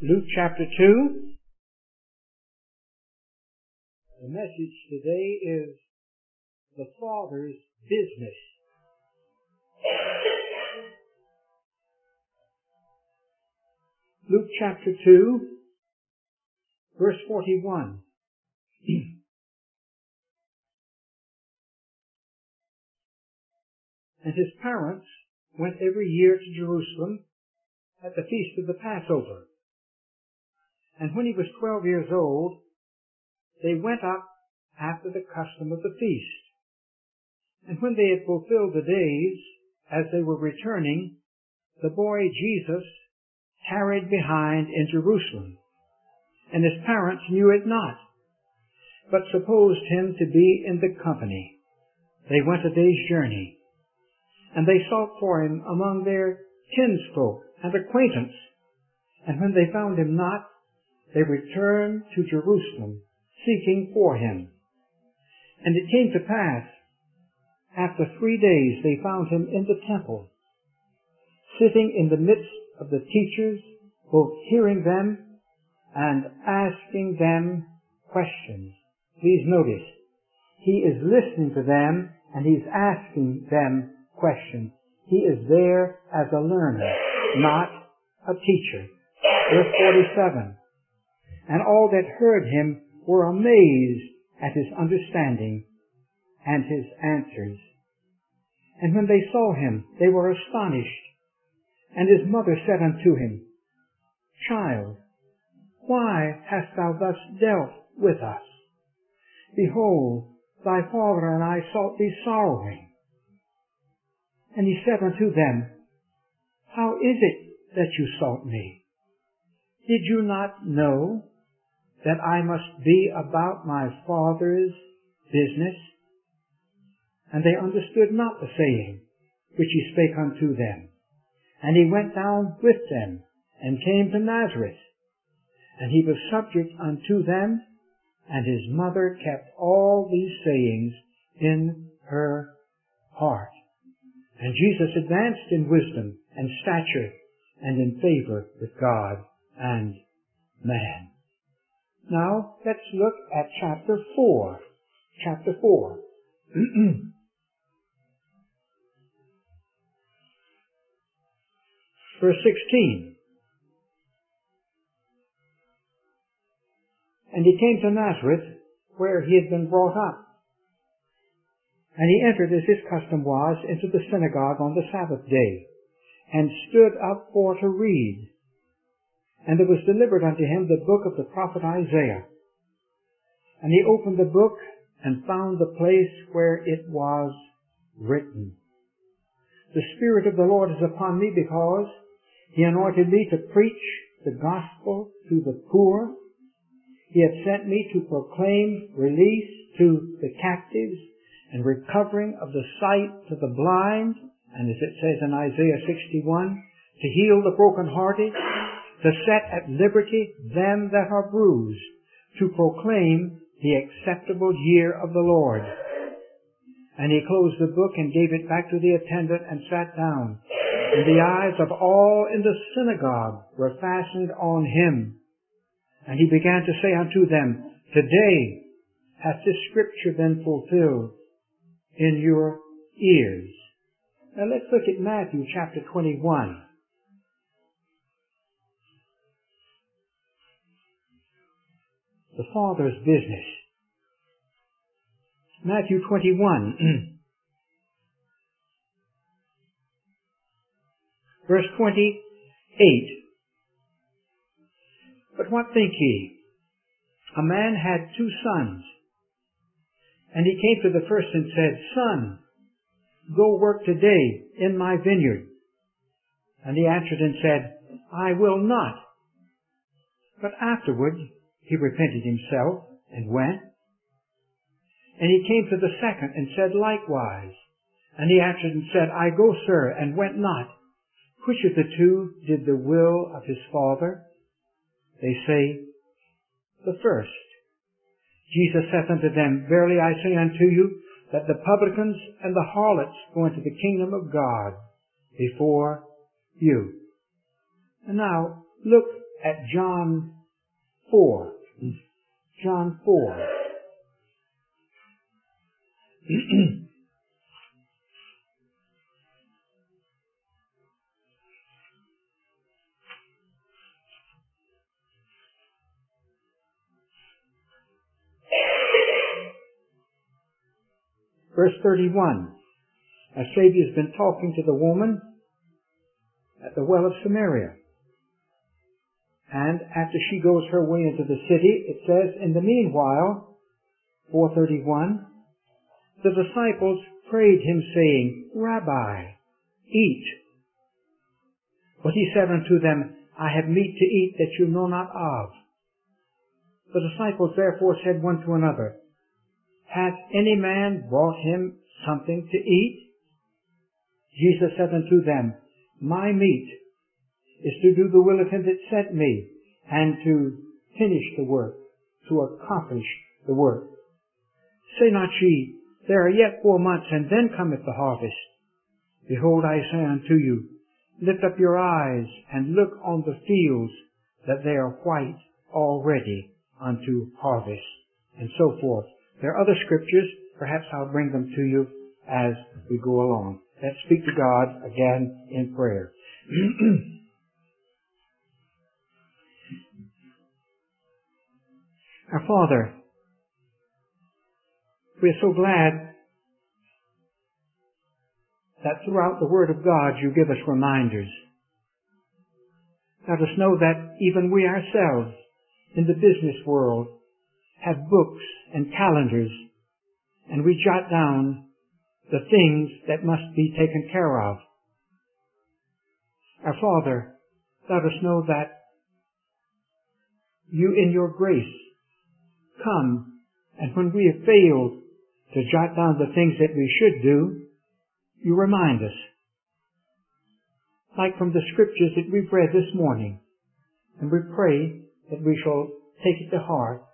Luke chapter 2. The message today is the Father's business. Luke chapter 2, verse 41. And his parents went every year to Jerusalem at the feast of the Passover. And when he was 12 years old, they went up after the custom of the feast. And when they had fulfilled the days, as they were returning, the boy Jesus tarried behind in Jerusalem. And his parents knew it not, but supposed him to be in the company. They went a day's journey. And they sought for him among their kinsfolk and acquaintance. And when they found him not, they returned to Jerusalem, seeking for him. And it came to pass, after 3 days they found him in the temple, sitting in the midst of the teachers, both hearing them and asking them questions. Please notice, he is listening to them and he's asking them questions. He is there as a learner, not a teacher. Verse 47. And all that heard him were amazed at his understanding and his answers. And when they saw him, they were astonished. And his mother said unto him, Child, why hast thou thus dealt with us? Behold, thy father and I sought thee sorrowing. And he said unto them, How is it that you sought me? Did you not know that I must be about my Father's business? And they understood not the saying which he spake unto them. And he went down with them, and came to Nazareth. And he was subject unto them, and his mother kept all these sayings in her heart. And Jesus advanced in wisdom and stature, and in favor with God and man. Now, let's look at chapter 4. Chapter 4. Verse 16. And he came to Nazareth, where he had been brought up. And he entered, as his custom was, into the synagogue on the Sabbath day, and stood up for to read. And there was delivered unto him the book of the prophet Isaiah. And he opened the book, and found the place where it was written, The Spirit of the Lord is upon me, because he anointed me to preach the gospel to the poor. He hath sent me to proclaim release to the captives, and recovering of the sight to the blind, and as it says in Isaiah 61, to heal the brokenhearted, to set at liberty them that are bruised, to proclaim the acceptable year of the Lord. And he closed the book and gave it back to the attendant and sat down. And the eyes of all in the synagogue were fastened on him. And he began to say unto them, Today hath this scripture been fulfilled in your ears. Now let's look at Matthew chapter 21. The Father's business. Matthew 21, verse 28. But what think ye? A man had 2 sons. And he came to the first and said, Son, go work today in my vineyard. And he answered and said, I will not. But afterward he repented himself and went. And he came to the second and said likewise. And he answered and said, I go, sir, and went not. Which of the 2 did the will of his father? They say, the first. Jesus saith unto them, Verily I say unto you, that the publicans and the harlots go into the kingdom of God before you. And now, look at John 4. John 4. Verse 31. Our Savior's been talking to the woman at the well of Samaria. And after she goes her way into the city, it says, in the meanwhile, 4:31, the disciples prayed him, saying, Rabbi, eat. But he said unto them, I have meat to eat that you know not of. The disciples therefore said one to another, Hath any man brought him something to eat? Jesus said unto them, My meat is to do the will of him that sent me, and to finish the work, to accomplish the work. Say not ye, There are yet 4 months, and then cometh the harvest. Behold, I say unto you, Lift up your eyes, and look on the fields, that they are white already unto harvest, and so forth. There are other scriptures, perhaps I'll bring them to you as we go along. Let's speak to God again in prayer. Our Father, we are so glad that throughout the Word of God you give us reminders. Let us know that even we ourselves in the business world have books and calendars, and we jot down the things that must be taken care of. Our Father, let us know that you in your grace come, and when we have failed to jot down the things that we should do, you remind us. Like from the scriptures that we've read this morning, and we pray that we shall take it to heart.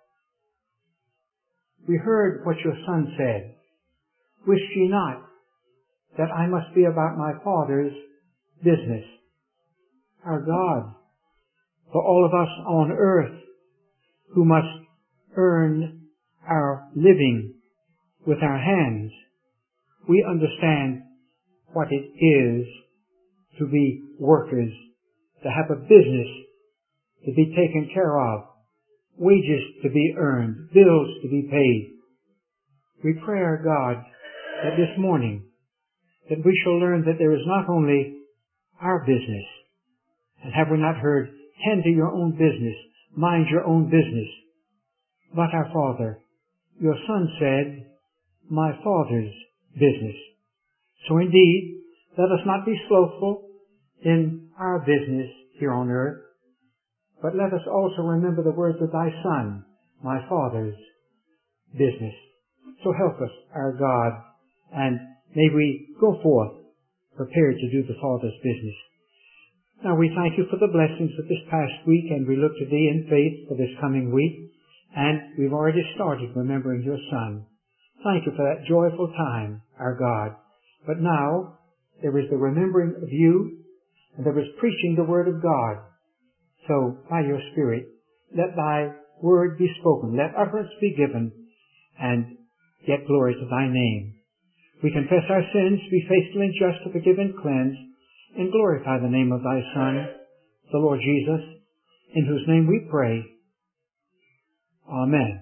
We heard what your Son said. Wist ye not that I must be about my Father's business? Our God, for all of us on earth who must earn our living with our hands, we understand what it is to be workers, to have a business to be taken care of, wages to be earned, bills to be paid. We pray, our God, that this morning that we shall learn that there is not only our business, and have we not heard, tend to your own business, mind your own business, but our Father, your Son said, my Father's business. So indeed, let us not be slothful in our business here on earth, but let us also remember the words of thy Son, my Father's business. So help us, our God, and may we go forth prepared to do the Father's business. Now we thank you for the blessings of this past week, and we look to thee in faith for this coming week, and we've already started remembering your Son. Thank you for that joyful time, our God. But now there is the remembering of you, and there is preaching the Word of God. So, by your Spirit, let thy word be spoken, let utterance be given, and get glory to thy name. We confess our sins, be faithful and just to forgive and cleanse, and glorify the name of thy Son, the Lord Jesus, in whose name we pray. Amen.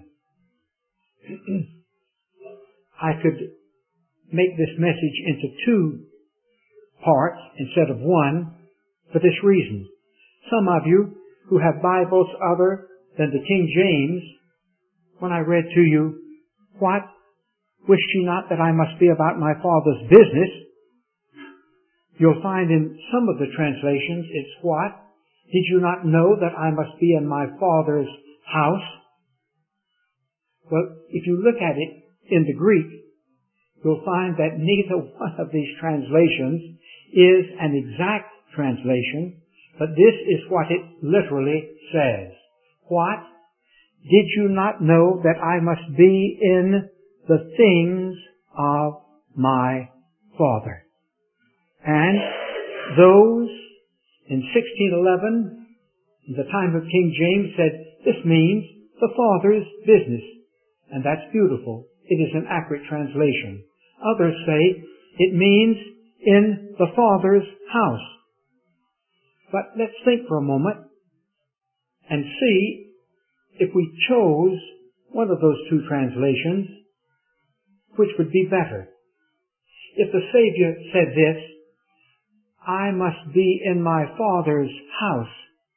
I could make this message into 2 parts instead of 1 for this reason. Some of you who have Bibles other than the King James, when I read to you, what? Wist ye not that I must be about my Father's business? You'll find in some of the translations it's what? Did you not know that I must be in my Father's house? Well, if you look at it in the Greek, you'll find that neither one of these translations is an exact translation, but this is what it literally says. What? Did you not know that I must be in the things of my Father? And those in 1611, In the time of King James said, this means the Father's business. And that's beautiful. It is an accurate translation. Others say it means in the Father's house. But let's think for a moment and see if we chose one of those two translations, which would be better. If the Savior said this, I must be in my Father's house,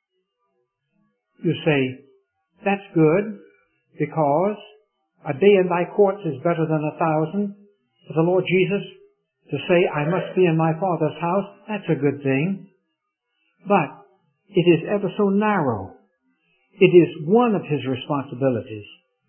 you say, that's good, because a day in thy courts is better than 1,000. For the Lord Jesus to say, I must be in my Father's house, that's a good thing. But it is ever so narrow. It is one of his responsibilities.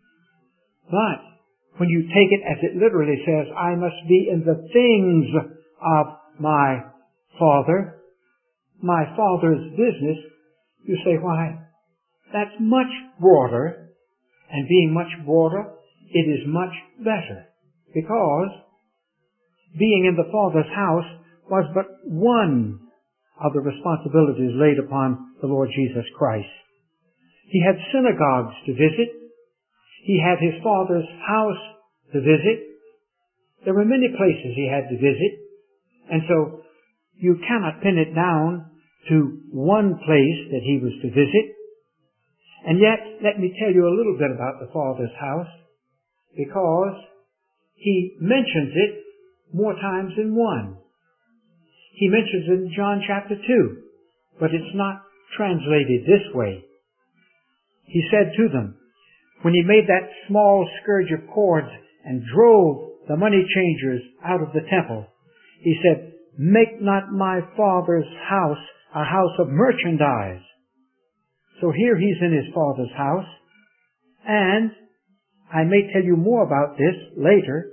But when you take it as it literally says, I must be in the things of my Father, my Father's business, you say, why, that's much broader, and being much broader, it is much better, because being in the Father's house was but one of the responsibilities laid upon the Lord Jesus Christ. He had synagogues to visit. He had his Father's house to visit. There were many places he had to visit, and so you cannot pin it down to one place that he was to visit. And yet, let me tell you a little bit about the Father's house, because he mentions it more times than one. He mentions it in John chapter 2, but it's not translated this way. He said to them, when he made that small scourge of cords and drove the money changers out of the temple, he said, make not my Father's house a house of merchandise. So here he's in his Father's house, and I may tell you more about this later,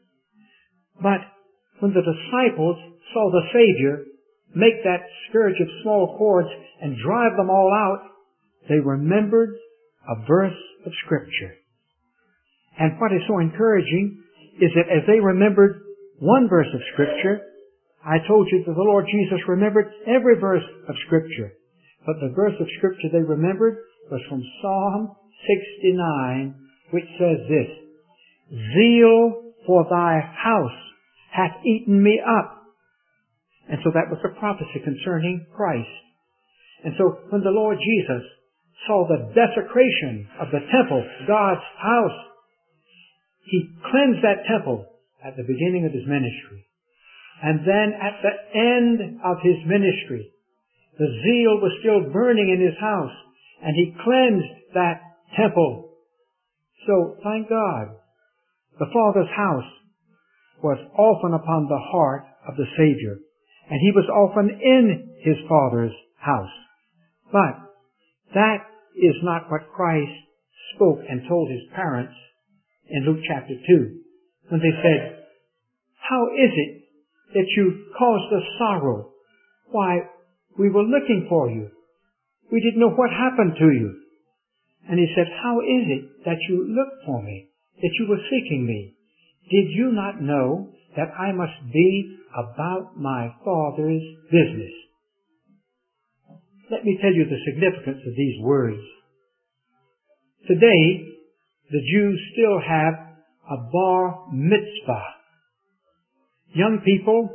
but when the disciples saw the Savior make that scourge of small cords and drive them all out, they remembered a verse of Scripture. And what is so encouraging is that as they remembered one verse of Scripture, I told you that the Lord Jesus remembered every verse of Scripture. But the verse of Scripture they remembered was from Psalm 69, which says this, zeal for thy house hath eaten me up. And so that was a prophecy concerning Christ. And so when the Lord Jesus saw the desecration of the temple, God's house, he cleansed that temple at the beginning of his ministry. And then at the end of his ministry, the zeal was still burning in his house, and he cleansed that temple. So, thank God, the Father's house was often upon the heart of the Savior, and he was often in his Father's house. But that is not what Christ spoke and told his parents in Luke chapter 2, when they said, how is it that you caused us sorrow? Why, we were looking for you. We didn't know what happened to you. And he said, how is it that you looked for me, that you were seeking me? Did you not know that I must be about my Father's business? Let me tell you the significance of these words. Today, the Jews still have a bar mitzvah. Young people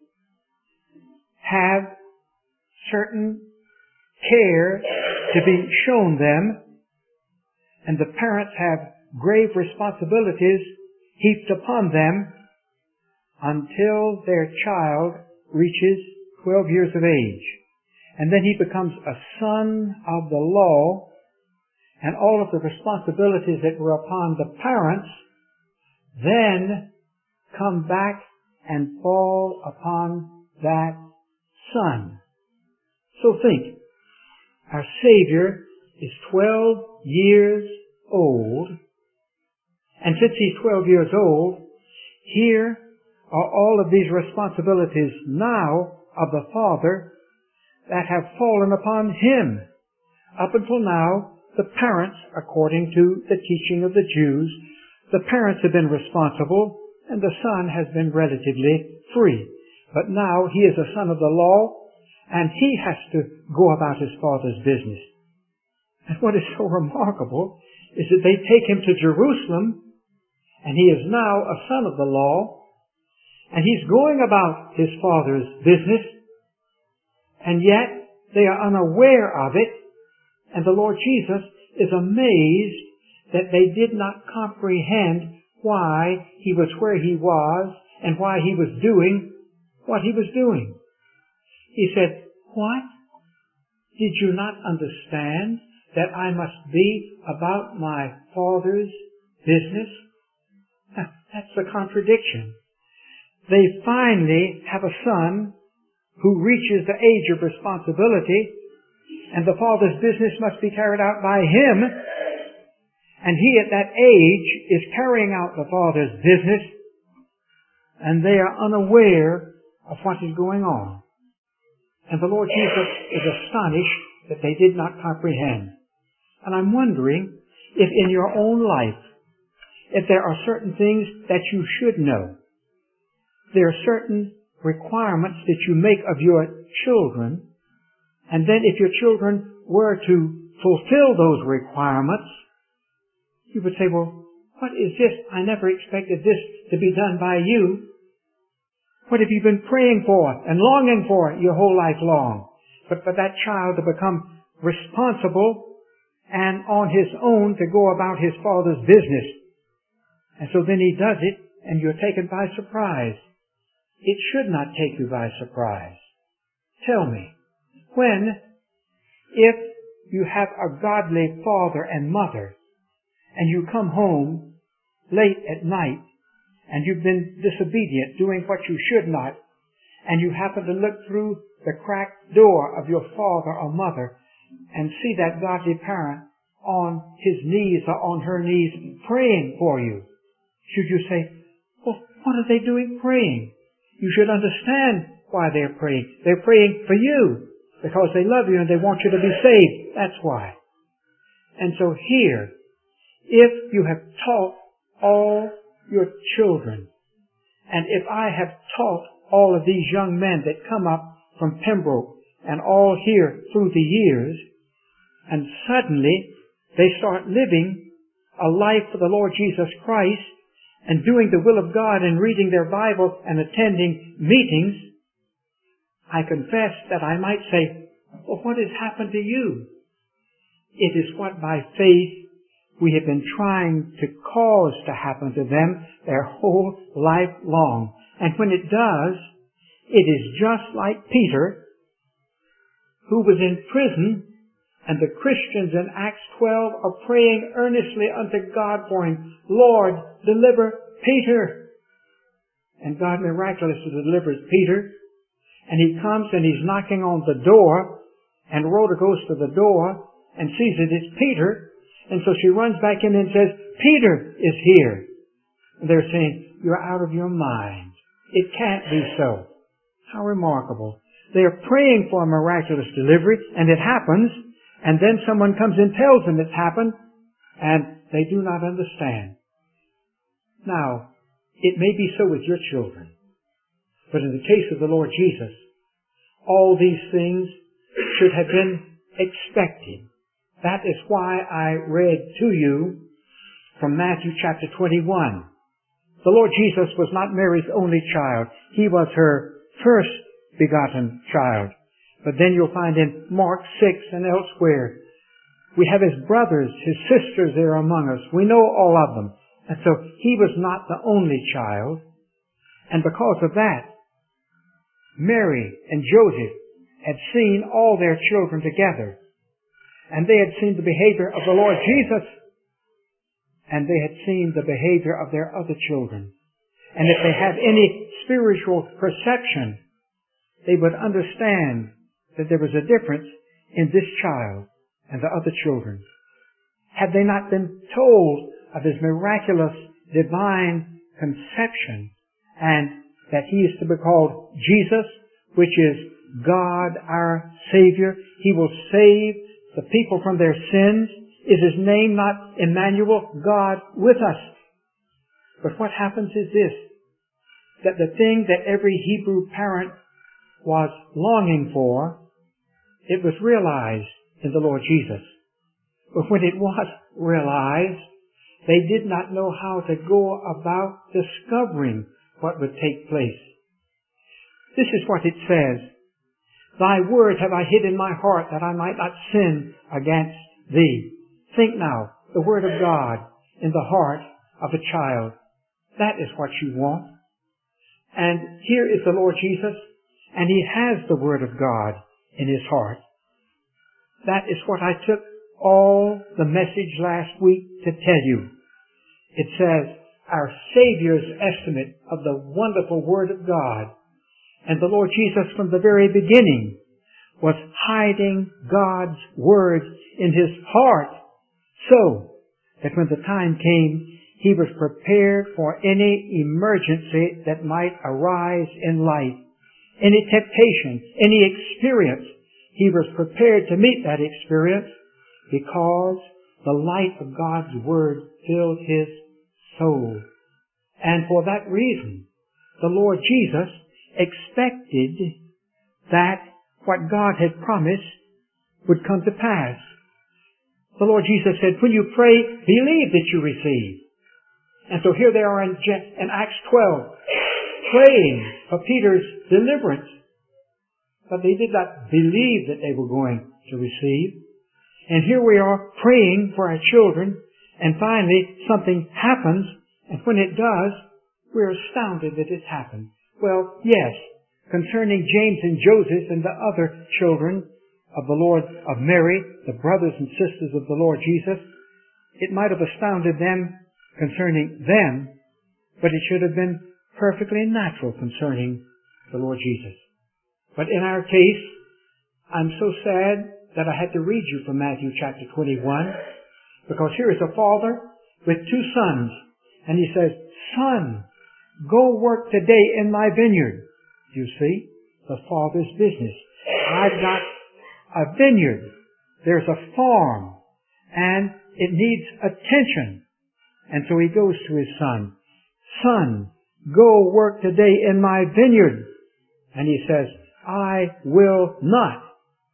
have certain care to be shown them, and the parents have grave responsibilities heaped upon them until their child reaches 12 years of age. And then he becomes a son of the law, and all of the responsibilities that were upon the parents then come back and fall upon that son. So think, our Savior is 12 years old, and since he's 12 years old, here are all of these responsibilities now of the Father that have fallen upon him. Up until now, the parents, according to the teaching of the Jews, the parents have been responsible and the son has been relatively free. But now he is a son of the law and he has to go about his Father's business. And what is so remarkable is that they take him to Jerusalem, and he is now a son of the law, and he's going about his Father's business, and yet they are unaware of it, and the Lord Jesus is amazed that they did not comprehend why he was where he was and why he was doing what he was doing. He said, "What? Did you not understand that I must be about my Father's business?" Now, that's the contradiction. They finally have a son who reaches the age of responsibility, and the Father's business must be carried out by him, and he at that age is carrying out the Father's business, and they are unaware of what is going on. And the Lord Jesus is astonished that they did not comprehend. And I'm wondering if in your own life, if there are certain things that you should know. There are certain requirements that you make of your children, and then if your children were to fulfill those requirements, you would say, "Well, what is this? I never expected this to be done by you. What have you been praying for and longing for your whole life long?" But for that child to become responsible and on his own to go about his Father's business. And so then he does it, and you're taken by surprise. It should not take you by surprise. Tell me, if you have a godly father and mother, and you come home late at night, and you've been disobedient, doing what you should not, and you happen to look through the cracked door of your father or mother and see that godly parent on his knees or on her knees praying for you, should you say, "Well, what are they doing praying?" You should understand why they're praying. They're praying for you because they love you and they want you to be saved. That's why. And so here, if you have taught all your children, and if I have taught all of these young men that come up from Pembroke and all here through the years, and suddenly they start living a life for the Lord Jesus Christ and doing the will of God and reading their Bible and attending meetings, I confess that I might say, "Well, what has happened to you?" It is what by faith we have been trying to cause to happen to them their whole life long. And when it does, it is just like Peter, who was in prison, and the Christians in Acts 12 are praying earnestly unto God for him. "Lord, deliver Peter." And God miraculously delivers Peter. And he comes and he's knocking on the door, and Rhoda goes to the door and sees that it's Peter. And so she runs back in and says, "Peter is here." And they're saying, "You're out of your mind. It can't be so." How remarkable. They are praying for a miraculous delivery, and it happens, and then someone comes and tells them it's happened, and they do not understand. Now, it may be so with your children, but in the case of the Lord Jesus, all these things should have been expected. That is why I read to you from Matthew chapter 21. The Lord Jesus was not Mary's only child. He was her first begotten child. But then you'll find in Mark 6 and elsewhere, we have his brothers, his sisters there among us. We know all of them. And so he was not the only child. And because of that, Mary and Joseph had seen all their children together. And they had seen the behavior of the Lord Jesus. And they had seen the behavior of their other children. And if they had any spiritual perception, they would understand that there was a difference in this child and the other children. Had they not been told of his miraculous divine conception, and that he is to be called Jesus, which is God our Savior, he will save the people from their sins. Is his name not Emmanuel, God with us? But what happens is this, that the thing that every Hebrew parent was longing for, it was realized in the Lord Jesus. But when it was realized, they did not know how to go about discovering what would take place. This is what it says. Thy word have I hid in my heart that I might not sin against thee. Think now, the word of God in the heart of a child. That is what you want. And here is the Lord Jesus, and He has the word of God in His heart. That is what I took all the message last week to tell you. It says, our Savior's estimate of the wonderful Word of God. And the Lord Jesus from the very beginning was hiding God's Word in His heart so that when the time came, He was prepared for any emergency that might arise in life, any temptation, any experience. He was prepared to meet that experience because the light of God's Word filled His soul. And for that reason, the Lord Jesus expected that what God had promised would come to pass. The Lord Jesus said, when you pray, believe that you receive. And so here they are in Acts 12, praying for Peter's deliverance. But they did not believe that they were going to receive. And here we are praying for our children, and finally something happens, and when it does, we're astounded that it's happened. Well, yes, concerning James and Joseph and the other children of the Lord, of Mary, the brothers and sisters of the Lord Jesus, it might have astounded them concerning them, but it should have been perfectly natural concerning the Lord Jesus. But in our case, I'm so sad that I had to read you from Matthew chapter 21, because here is a father with two sons, and he says, son, go work today in my vineyard. You see, the father's business. I've got a vineyard. There's a farm, and it needs attention. And so he goes to his son, son, go work today in my vineyard. And he says, I will not.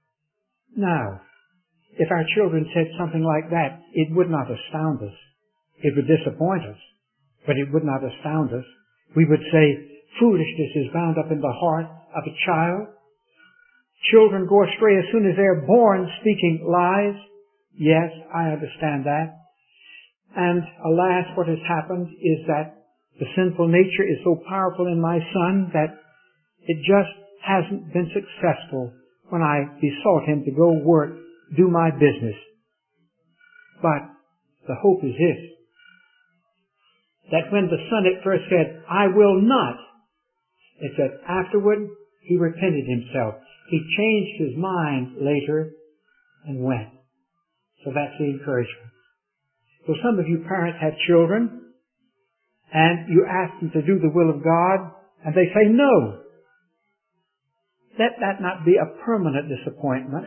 Now, if our children said something like that, it would not astound us. It would disappoint us, but it would not astound us. We would say, foolishness is bound up in the heart of a child. Children go astray as soon as they're born, speaking lies. Yes, I understand that. And alas, what has happened is that the sinful nature is so powerful in my son that it just hasn't been successful when I besought him to go work, do my business. But the hope is this, that when the son at first said, I will not, it said afterward he repented himself. He changed his mind later and went. So that's the encouragement. So some of you parents have children and you ask them to do the will of God and they say no. Let that not be a permanent disappointment,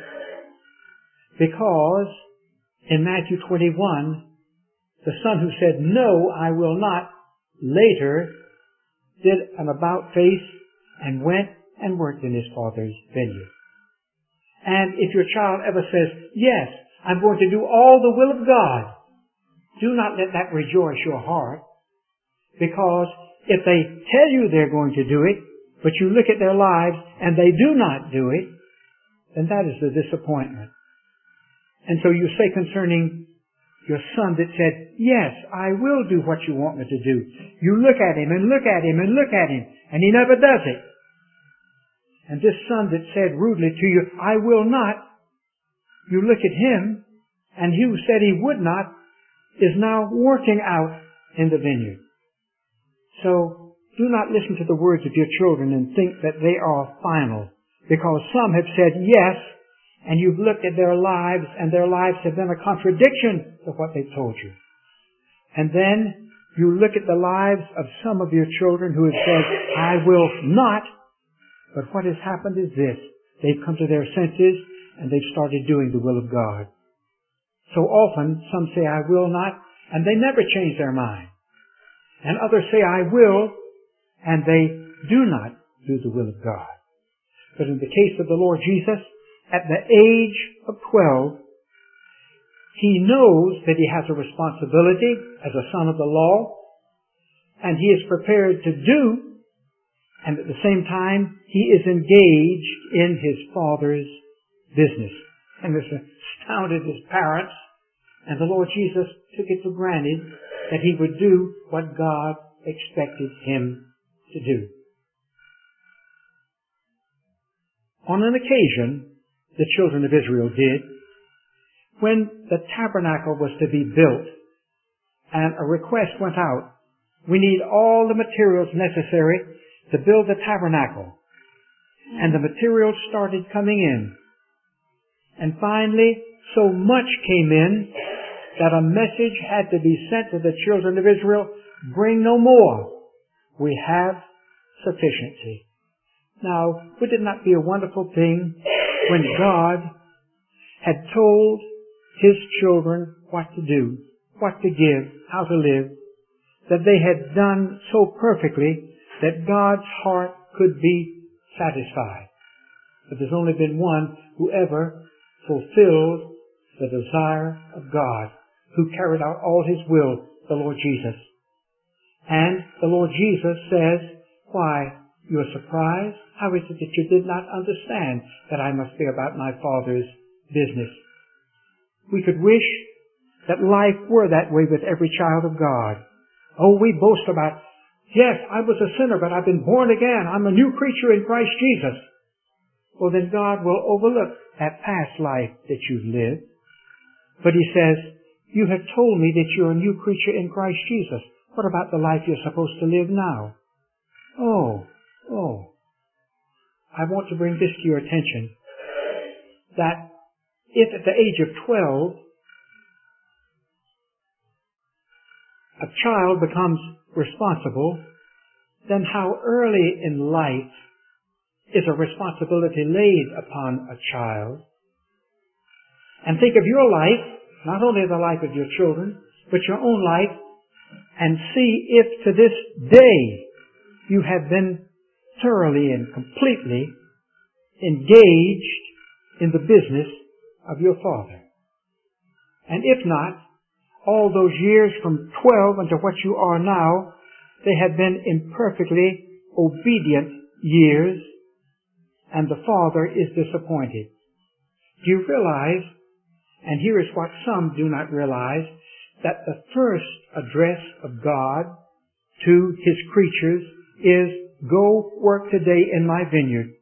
because in Matthew 21, the son who said, no, I will not, later did an about-face and went and worked in his father's vineyard. And if your child ever says, yes, I'm going to do all the will of God, do not let that rejoice your heart, because if they tell you they're going to do it, but you look at their lives and they do not do it, then that is the disappointment. And so you say concerning your son that said, yes, I will do what you want me to do. You look at him and look at him and look at him, and he never does it. And this son that said rudely to you, I will not, you look at him, and he who said he would not is now working out in the vineyard. So do not listen to the words of your children and think that they are final, because some have said yes, and you've looked at their lives, and their lives have been a contradiction to what they've told you. And then you look at the lives of some of your children who have said, I will not, but what has happened is this. They've come to their senses, and they've started doing the will of God. So often, some say, I will not, and they never change their mind. And others say, I will, and they do not do the will of God. But in the case of the Lord Jesus, at the age of 12, He knows that he has a responsibility as a son of the law, and he is prepared to do, and at the same time, he is engaged in his Father's business. And this astounded his parents, and the Lord Jesus took it for granted that he would do what God expected him to do. On an occasion, the children of Israel did, when the tabernacle was to be built, and a request went out, we need all the materials necessary to build the tabernacle. And the materials started coming in. And finally, so much came in that a message had to be sent to the children of Israel, bring no more. We have sufficiency. Now, would it not be a wonderful thing when God had told his children what to do, what to give, how to live, that they had done so perfectly that God's heart could be satisfied? But there's only been one who ever fulfilled the desire of God, who carried out all his will, the Lord Jesus. And the Lord Jesus says, why, you are surprised? How is it that you did not understand that I must be about my Father's business? We could wish that life were that way with every child of God. Oh, we boast about, yes, I was a sinner, but I've been born again. I'm a new creature in Christ Jesus. Well, then God will overlook that past life that you've lived. But he says, you have told me that you're a new creature in Christ Jesus. What about the life you're supposed to live now? Oh, I want to bring this to your attention, that if at the age of 12, a child becomes responsible, then how early in life is a responsibility laid upon a child? And think of your life, not only the life of your children, but your own life, and see if to this day you have been thoroughly and completely engaged in the business of your Father. And if not, all those years from 12 unto what you are now, they have been imperfectly obedient years, and the Father is disappointed. Do you realize, and here is what some do not realize, that the first address of God to his creatures is, go work today in my vineyard.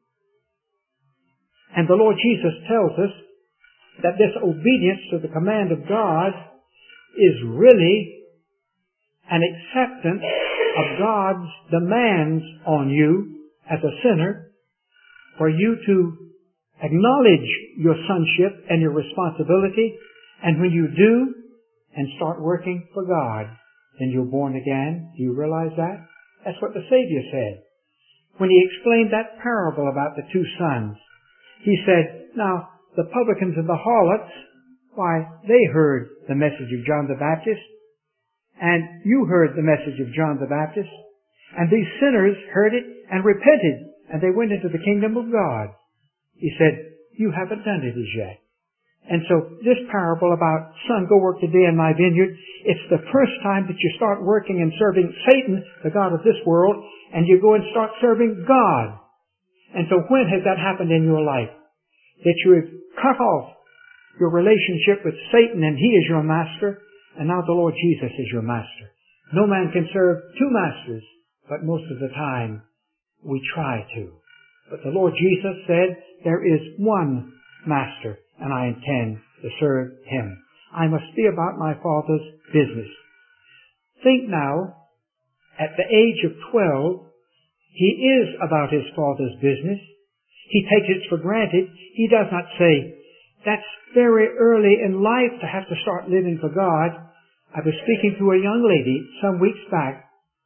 And the Lord Jesus tells us that this obedience to the command of God is really an acceptance of God's demands on you as a sinner, for you to acknowledge your sonship and your responsibility, and when you do and start working for God, then you're born again. Do you realize that? That's what the Savior said. When he explained that parable about the two sons, he said, now, the publicans and the harlots, why, they heard the message of John the Baptist, and you heard the message of John the Baptist, and these sinners heard it and repented, and they went into the kingdom of God. He said, you haven't done it as yet. And so this parable about, son, go work today in my vineyard, it's the first time that you start working and serving Satan, the god of this world, and you go and start serving God. And so when has that happened in your life? That you have cut off your relationship with Satan and he is your master, and now the Lord Jesus is your master. No man can serve two masters, but most of the time we try to. But the Lord Jesus said, there is one master, and I intend to serve him. I must be about my Father's business. Think now, at the age of 12, he is about his Father's business. He takes it for granted. He does not say, that's very early in life to have to start living for God. I was speaking to a young lady some weeks back,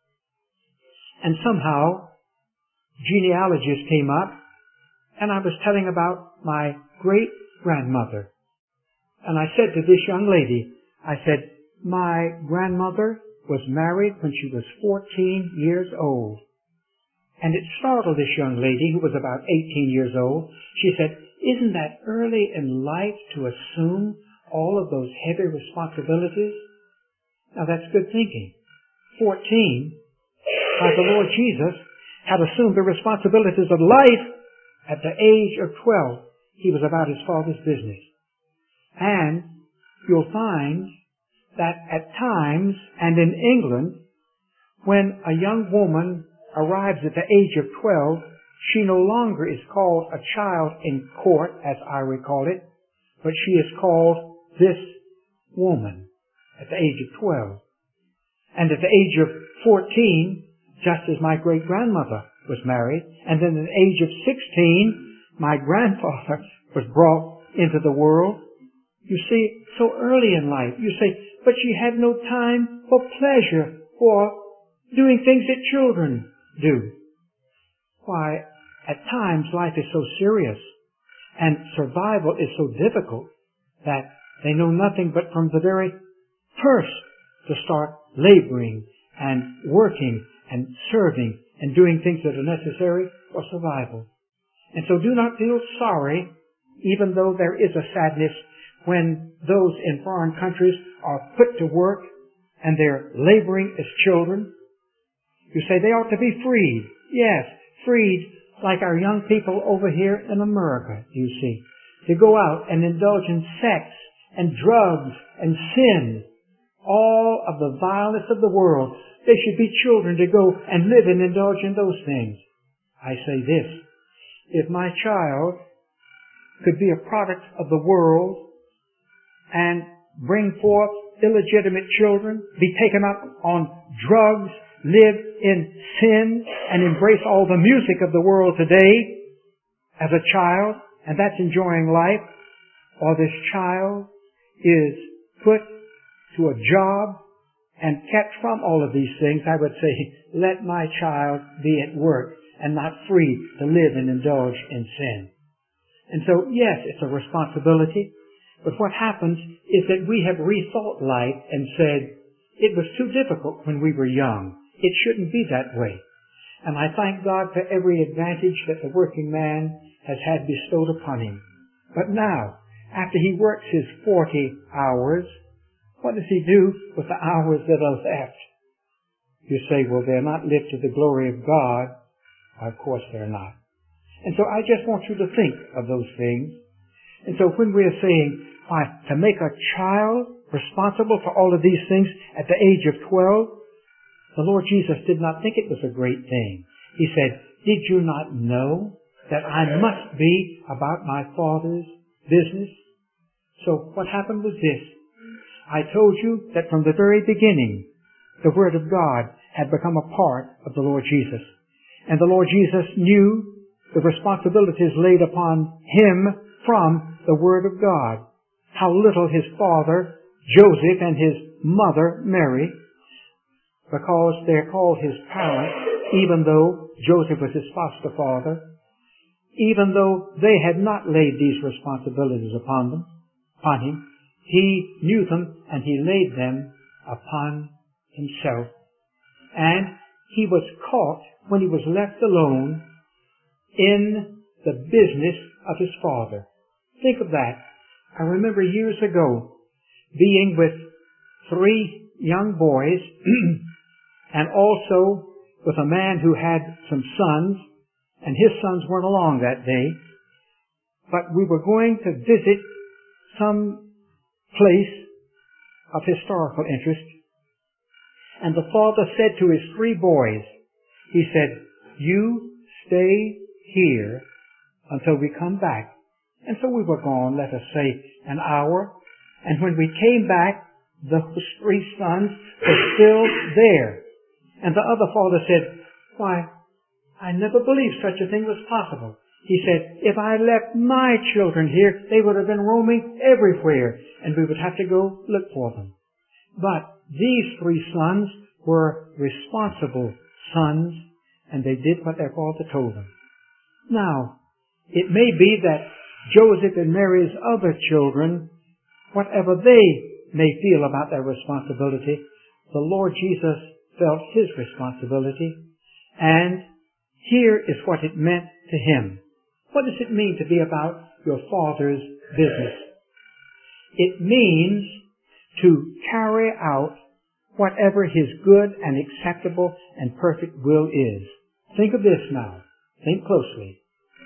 and somehow genealogies came up, and I was telling about my great-grandmother. And I said to this young lady, I said, my grandmother was married when she was 14 years old. And it startled this young lady, who was about 18 years old. She said, isn't that early in life to assume all of those heavy responsibilities? Now that's good thinking. 14, by the Lord Jesus, had assumed the responsibilities of life at the age of 12. He was about his Father's business. And you'll find that at times, and in England, when a young woman arrives at the age of 12, she no longer is called a child in court, as I recall it, but she is called this woman at the age of 12. And at the age of 14, just as my great-grandmother was married, and then at the age of 16, my grandfather was brought into the world. You see, so early in life, you say, but she had no time for pleasure, for doing things that children do. Why, at times life is so serious and survival is so difficult that they know nothing but from the very first to start laboring and working and serving and doing things that are necessary for survival. And so do not feel sorry, even though there is a sadness when those in foreign countries are put to work and they're laboring as children. You say they ought to be freed. Yes, freed like our young people over here in America, you see, to go out and indulge in sex and drugs and sin, all of the vileness of the world. They should be children to go and live and indulge in those things. I say this, if my child could be a product of the world and bring forth illegitimate children, be taken up on drugs, live in sin, and embrace all the music of the world today as a child, and that's enjoying life, or this child is put to a job and kept from all of these things, I would say, let my child be at work and not free to live and indulge in sin. And so, yes, it's a responsibility, but what happens is that we have rethought life and said, it was too difficult when we were young. It shouldn't be that way. And I thank God for every advantage that the working man has had bestowed upon him. But now, after he works his 40 hours, what does he do with the hours that are left? You say, well, they're not lived to the glory of God. Of course they're not. And so I just want you to think of those things. And so when we're saying, why, to make a child responsible for all of these things at the age of 12, the Lord Jesus did not think it was a great thing. He said, did you not know that I must be about my Father's business? So what happened was this. I told you that from the very beginning, the Word of God had become a part of the Lord Jesus. And the Lord Jesus knew the responsibilities laid upon Him from the Word of God. How little His father, Joseph, and His mother, Mary, because they're called His parents, even though Joseph was His foster father, even though they had not laid these responsibilities upon Him, He knew them and He laid them upon Himself. And He was caught when He was left alone in the business of His Father. Think of that. I remember years ago being with 3 young boys and also with a man who had some sons, and his sons weren't along that day, but we were going to visit some place of historical interest, and the father said to his 3 boys, he said, you stay here until we come back. And so we were gone, let us say, an hour, and when we came back, those 3 sons were still there. And the other father said, why, I never believed such a thing was possible. He said, if I left my children here, they would have been roaming everywhere, and we would have to go look for them. But these 3 sons were responsible sons, and they did what their father told them. Now, it may be that Joseph and Mary's other children, whatever they may feel about their responsibility, the Lord Jesus felt His responsibility, and here is what it meant to Him. What does it mean to be about your Father's business? It means to carry out whatever His good and acceptable and perfect will is. Think of this now. Think closely.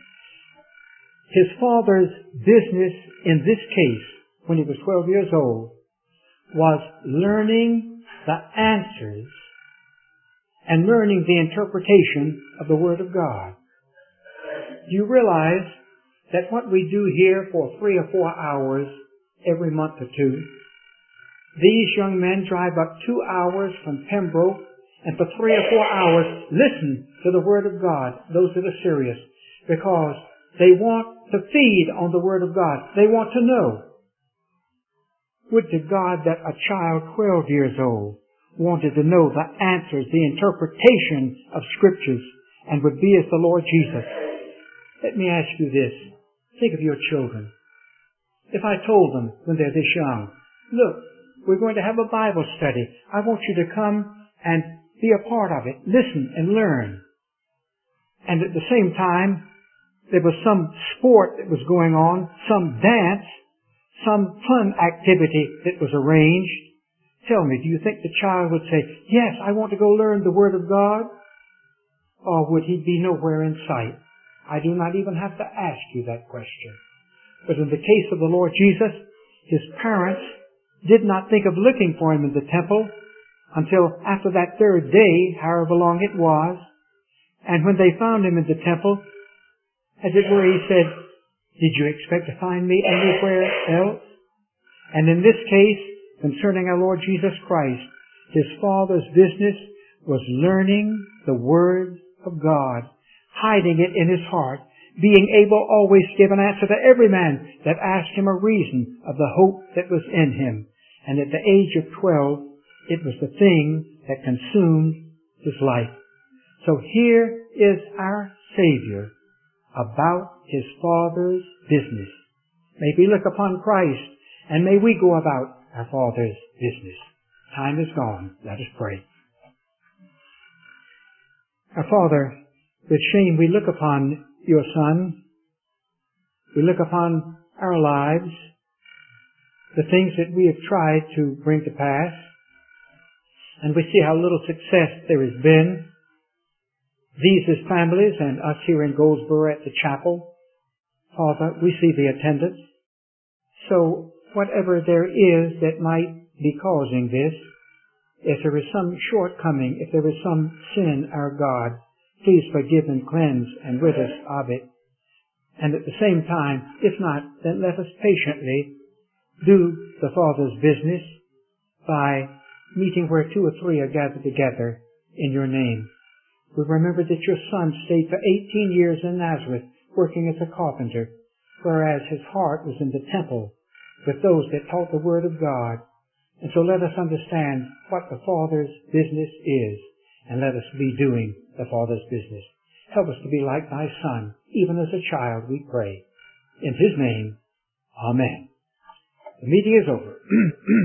His father's business in this case, when he was 12 years old, was learning the answers and learning the interpretation of the Word of God. Do you realize that what we do here for 3 or 4 hours every month or two, these young men drive up 2 hours from Pembroke and for 3 or 4 hours listen to the Word of God, those that are serious, because they want to feed on the Word of God. They want to know. Would to God that a child 12 years old wanted to know the answers, the interpretation of Scriptures, and would be as the Lord Jesus. Let me ask you this. Think of your children. If I told them when they're this young, look, we're going to have a Bible study. I want you to come and be a part of it. Listen and learn. And at the same time, there was some sport that was going on, some dance, some fun activity that was arranged. Tell me, do you think the child would say, yes, I want to go learn the Word of God? Or would he be nowhere in sight? I do not even have to ask you that question. But in the case of the Lord Jesus, His parents did not think of looking for Him in the temple until after that third day, however long it was. And when they found Him in the temple, as it were, He said, did you expect to find me anywhere else? And in this case, concerning our Lord Jesus Christ, His Father's business was learning the Word of God, hiding it in His heart, being able always to give an answer to every man that asked Him a reason of the hope that was in him. And at the age of 12, it was the thing that consumed his life. So here is our Savior about His Father's business. May we look upon Christ, and may we go about our Father's business. Time is gone. Let us pray. Our Father, with shame we look upon Your Son. We look upon our lives, the things that we have tried to bring to pass, and we see how little success there has been. These as families and us here in Goldsboro at the chapel, Father, we see the attendance. So whatever there is that might be causing this, if there is some shortcoming, if there is some sin, our God, please forgive and cleanse and rid us of it. And at the same time, if not, then let us patiently do the Father's business by meeting where 2 or 3 are gathered together in Your name. We remember that Your Son stayed for 18 years in Nazareth working as a carpenter, whereas His heart was in the temple with those that taught the Word of God. And so let us understand what the Father's business is, and let us be doing the Father's business. Help us to be like Thy Son, even as a child, we pray. In His name, Amen. The meeting is over.